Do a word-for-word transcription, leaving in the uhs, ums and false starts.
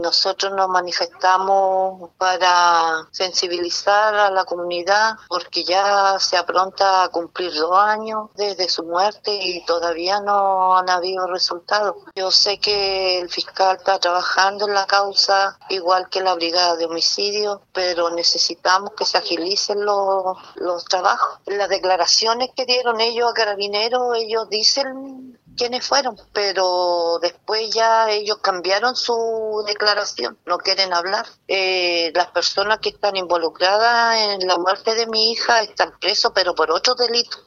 Nosotros nos manifestamos para sensibilizar a la comunidad porque ya se apronta a cumplir dos años desde su muerte y todavía no han habido resultados. Yo sé que el fiscal está trabajando en la causa, igual que la brigada de homicidio, pero necesitamos que se agilicen los, los trabajos. Las declaraciones que dieron ellos a Carabineros, ellos dicen quiénes fueron, pero después ya ellos cambiaron su declaración, no quieren hablar. Eh, las personas que están involucradas en la muerte de mi hija están presos, pero por otros delitos.